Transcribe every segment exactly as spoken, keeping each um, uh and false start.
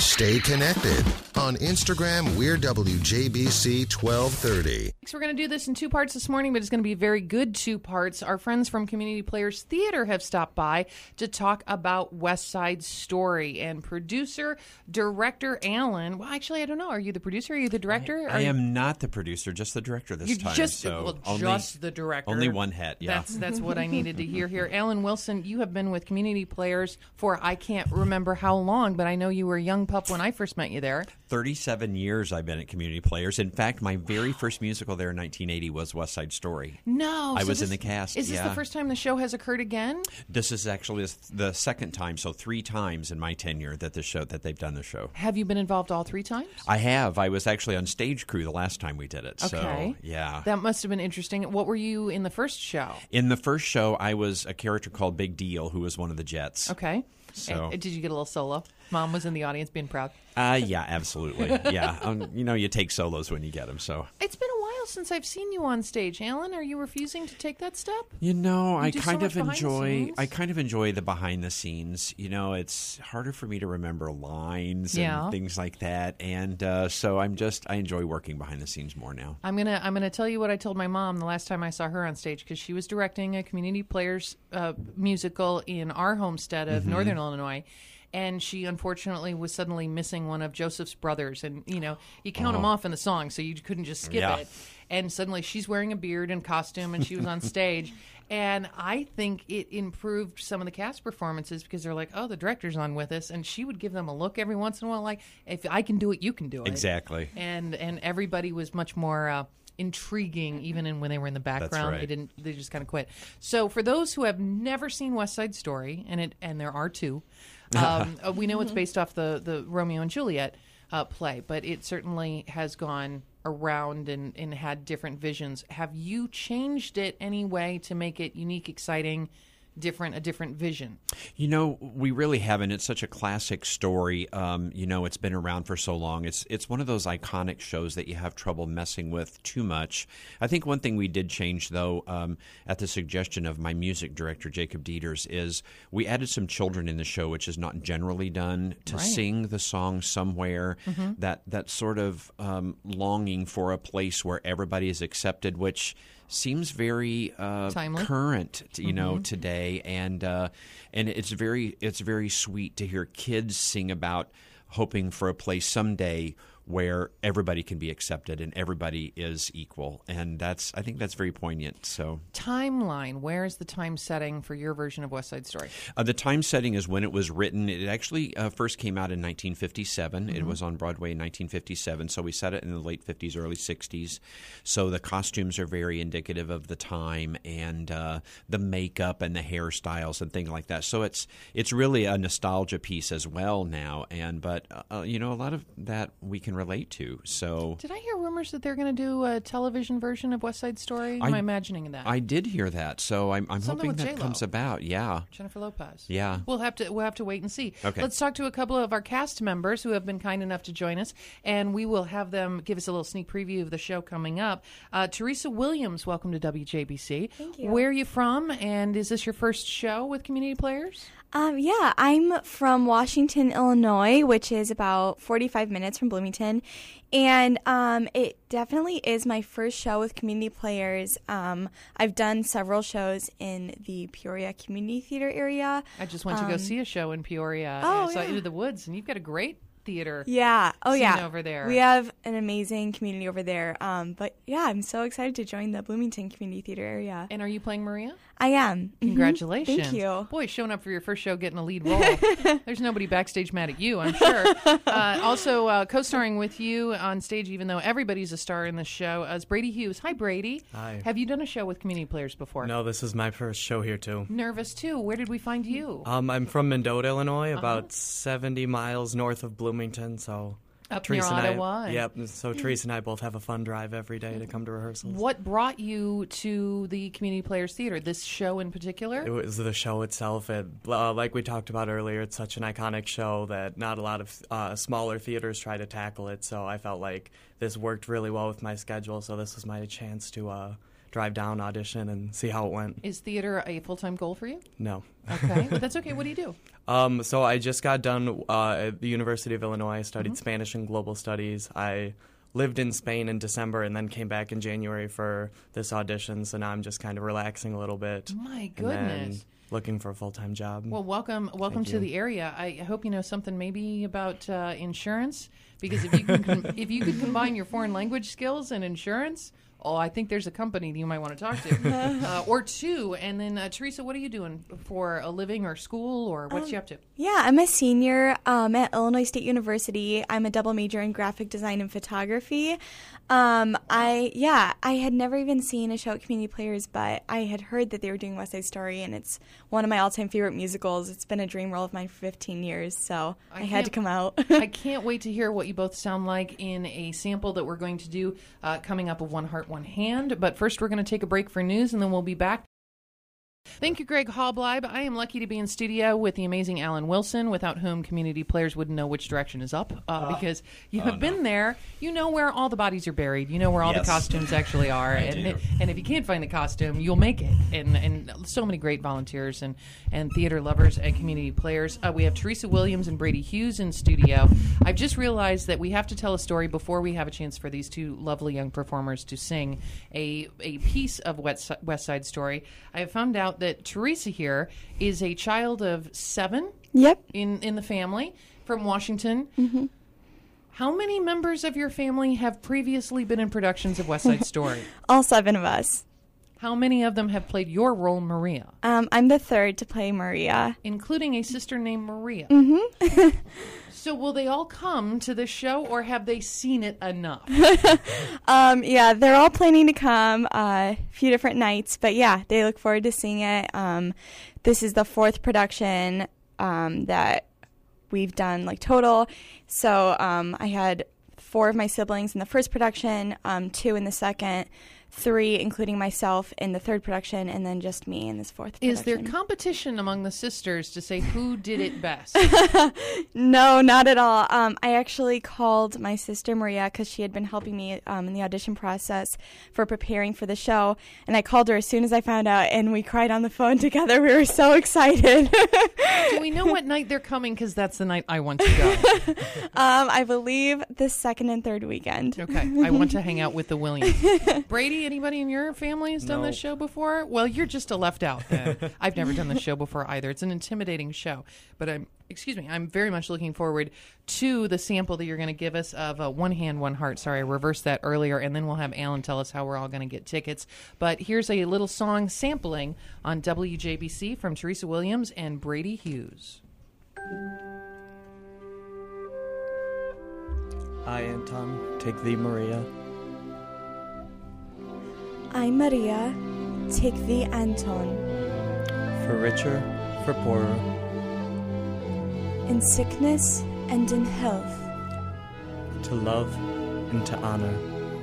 Stay connected. On Instagram, we're W J B C twelve thirty. So we're going to do this in two parts this morning, but it's going to be very good two parts. Our friends from Community Players Theater have stopped by to talk about West Side Story. And producer, director Alan, well, actually, I don't know. Are you the producer? Are you the director? I, I you... am not the producer, just the director this You're time. Just, so well, only, just the director. Only one hat, yeah. That's, that's what I needed to hear here. Alan Wilson, you have been with Community Players for I can't remember how long, but I know you were a young pup when I first met you there. thirty-seven years I've been at Community Players. In fact, my very first musical there in nineteen eighty was West Side Story. No. I so was this, in the cast. Is this yeah. the first time the show has occurred again? This is actually the second time, so three times in my tenure that the show that they've done the show. Have you been involved all three times? I have. I was actually on stage crew the last time we did it. Okay. So, yeah. That must have been interesting. What were you in the first show? In the first show, I was a character called Big Deal, who was one of the Jets. Okay. So, and, did you get a little solo? Mom was in the audience being proud. Uh, yeah, absolutely. Yeah. Um, you know, you take solos when you get them, so. It's been a while since I've seen you on stage. Alan, are you refusing to take that step? You know, you I do kind so of much behind the enjoy scenes? I kind of enjoy the behind the scenes. You know, it's harder for me to remember lines Yeah. and things like that. And uh, so I'm just I enjoy working behind the scenes more now. I'm gonna I'm gonna tell you what I told my mom the last time I saw her on stage, because she was directing a Community Players uh, musical in our homestead of Mm-hmm. Northern Illinois. And she, unfortunately, was suddenly missing one of Joseph's brothers. And, you know, you count them off in the song, so you couldn't just skip Yeah. it. And suddenly she's wearing a beard and costume, and she was on stage. And I think it improved some of the cast performances, because they're like, oh, the director's on with us. And she would give them a look every once in a while, like, if I can do it, you can do it. Exactly. And, and everybody was much more... Uh, intriguing, even in when they were in the background. right. They didn't. They just kind of quit. So, for those who have never seen West Side Story, and it and there are two, um, uh, we know it's based off the the Romeo and Juliet uh, play, but it certainly has gone around and, and had different visions. Have you changed it any way to make it unique, exciting, different, a different vision? You know, we really haven't. It's such a classic story. Um, you know, it's been around for so long. It's it's one of those iconic shows that you have trouble messing with too much. I think one thing we did change, though, um, at the suggestion of my music director, Jacob Dieters, is we added some children in the show, which is not generally done, to Right. sing the song somewhere, Mm-hmm. that, that sort of um, longing for a place where everybody is accepted, which seems very uh, Timely. current, you know, today, and uh, and it's very it's very sweet to hear kids sing about hoping for a place someday where everybody can be accepted and everybody is equal, and that's I think that's very poignant. So Timeline. Where is the time setting for your version of West Side Story? uh, the time setting is when it was written. It actually uh, first came out in nineteen fifty-seven. It was on Broadway in nineteen fifty-seven, so we set it in the late fifties, early sixties. So the costumes are very indicative of the time, and uh, the makeup and the hairstyles and things like that. So it's it's really a nostalgia piece as well now. And but uh, you know, a lot of that we can relate to. So Did I hear rumors that they're going to do a television version of West Side Story? Am I, I- imagining that? I did hear that. So I'm, I'm Something hoping with that J-Lo. comes about. Yeah. Jennifer Lopez. Yeah. We'll have to we'll have to wait and see. Okay. Let's talk to a couple of our cast members who have been kind enough to join us, and we will have them give us a little sneak preview of the show coming up. Uh, Teresa Williams, welcome to W J B C. Thank you. Where are you from, and is this your first show with Community Players? Um, yeah, I'm from Washington, Illinois, which is about forty-five minutes from Bloomington. And um, it definitely is my first show with Community Players. Um, I've done several shows in the Peoria Community Theater area. I just went to go see a show in Peoria. oh, and I saw yeah. Into the Woods, and you've got a great theater. Yeah. Oh, scene yeah. over there. We have an amazing community over there. Um, but yeah, I'm so excited to join the Bloomington Community Theater area. And are you playing Maria? I am. Mhm. Congratulations. Thank you. Boy, showing up for your first show, getting a lead role. There's nobody backstage mad at you, I'm sure. Uh, also, uh, co-starring with you on stage, even though everybody's a star in this show, uh, is Brady Hughes. Hi, Brady. Hi. Have you done a show with Community Players before? No, this is my first show here, too. Nervous, too. Where did we find you? Um, I'm from Mendota, Illinois, Uh-huh. about seventy miles north of Bloomington, so... Up Teresa near and Ottawa. I, yep, so Teresa and I both have a fun drive every day to come to rehearsals. What brought you to the Community Players Theater, this show in particular? It was the show itself. It, uh, like we talked about earlier, it's such an iconic show that not a lot of uh, smaller theaters try to tackle it, so I felt like this worked really well with my schedule, so this was my chance to... Uh, drive down, audition, and see how it went. Is theater a full-time goal for you? No. Okay, but that's okay. What do you do? Um, so I just got done uh, at the University of Illinois. I studied Mm-hmm. Spanish and Global Studies. I lived in Spain in December and then came back in January for this audition. So now I'm just kind of relaxing a little bit. My and then goodness. looking for a full-time job. Well, welcome, welcome Thank to you. the area. I hope you know something maybe about uh, insurance, because if you can, com- if you could combine your foreign language skills and insurance, oh, I think there's a company that you might want to talk to, uh, or two. And then, uh, Teresa, what are you doing for a living or school, or what's you up to? Yeah, I'm a senior um, at Illinois State University. I'm a double major in graphic design and photography. Um, I yeah, I had never even seen a show at Community Players, but I had heard that they were doing West Side Story, and it's one of my all-time favorite musicals. It's been a dream role of mine for fifteen years, so I I, had to can't- come out. I can't wait to hear what you both sound like in a sample that we're going to do uh, coming up of One Heart, One Hand. But first, we're going to take a break for news, and then we'll be back. Thank you, Greg Hallbleib. I am lucky to be in studio with the amazing Alan Wilson, without whom Community Players wouldn't know which direction is up, uh, because you have been there. You know where all the bodies are buried. You know where all Yes. the costumes actually are. and do. and if you can't find the costume, you'll make it. And and so many great volunteers and, and theater lovers and Community Players. Uh, we have Teresa Williams and Brady Hughes in studio. I've just realized that we have to tell a story before we have a chance for these two lovely young performers to sing a, a piece of West, West Side Story. I have found out that Teresa here is a child of seven Yep. in, in the family from Washington. Mm-hmm. How many members of your family have previously been in productions of West Side Story? All seven of us. How many of them have played your role, Maria, Um, I'm the third to play Maria. including a sister named Maria? Mm-hmm. So will they all come to this show, or have they seen it enough? Um, yeah, they're all planning to come uh, a few different nights, but yeah, they look forward to seeing it. Um, this is the fourth production um, that we've done, like, total. So um, I had four of my siblings in the first production, um, two in the second, three, including myself, in the third production, and then just me in this fourth production. Is there competition among the sisters to say who did it best? No, not at all. Um, I actually called my sister Maria because she had been helping me um, in the audition process for preparing for the show, and I called her as soon as I found out, and we cried on the phone together. We were so excited. Do we know what night they're coming? Because that's the night I want to go. um, I believe the second and third weekend. Okay, I want to hang out with the Williams. Brady, anybody in your family has done this Nope. show before? Well, you're just a left out then. I've never done this show before either. It's an intimidating show, but I'm, excuse me, I'm very much looking forward to the sample that you're going to give us of uh, One Hand, One Heart. Sorry, I reversed that earlier, and then we'll have Alan tell us how we're all going to get tickets. But here's a little song sampling on W J B C from Teresa Williams and Brady Hughes. I, Anton, take thee, Maria. I, Maria, take thee, Anton, For richer, for poorer, in sickness and in health, to love and to honor,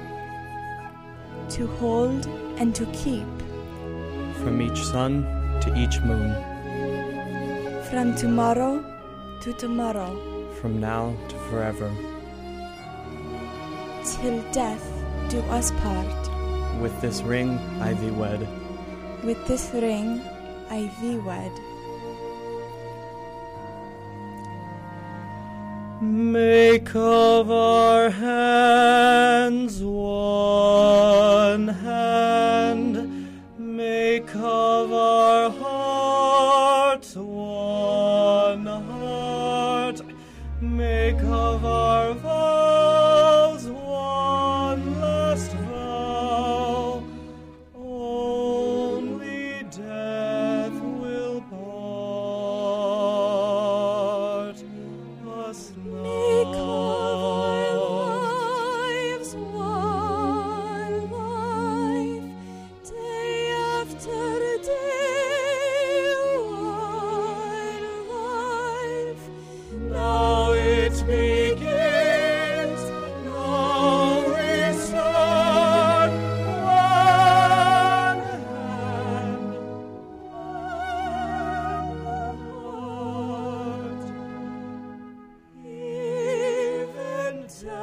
to hold and to keep, from each sun to each moon, from tomorrow to tomorrow, from now to forever, till death do us part. with this ring I thee wed. With this ring I thee wed. Make of our hands one hand, make of our hearts one heart, make of our vows one last vow. Only death will part us now. Make of our lives one life, day after day one life. Now it begins, now we start. One hand, one heart. Even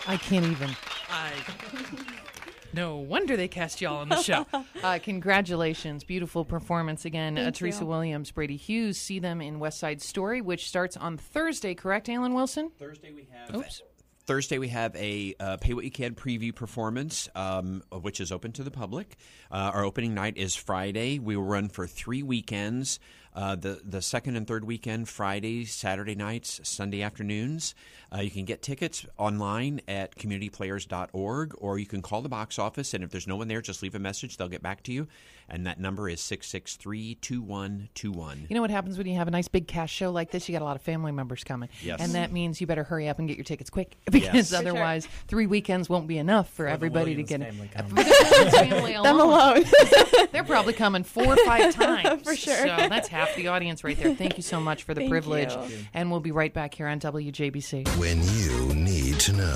I can't even. I. No wonder they cast y'all on the show. Uh, congratulations. Beautiful performance again. Uh, Teresa you. Williams, Brady Hughes. See them in West Side Story, which starts on Thursday, correct, Alan Wilson? Thursday we have. Oops. Thursday we have a uh, Pay What You Can preview performance, um, which is open to the public. Uh, our opening night is Friday. We will run for three weekends. Uh, the the second and third weekend, Fridays, Saturday nights, Sunday afternoons. Uh, you can get tickets online at community players dot org, or you can call the box office, and if there's no one there, just leave a message. They'll get back to you, and that number is six six three, two one two one. You know what happens when you have a nice big cast show like this? You got a lot of family members coming. Yes. And that means you better hurry up and get your tickets quick, because Yes. otherwise three weekends won't be enough for, the everybody to Williams get family it. coming. For the Williams family alone. Them alone. They're probably coming four or five times. For sure. So that's half the audience right there. Thank you so much for the Thank privilege. you. And we'll be right back here on W J B C. When you need to know.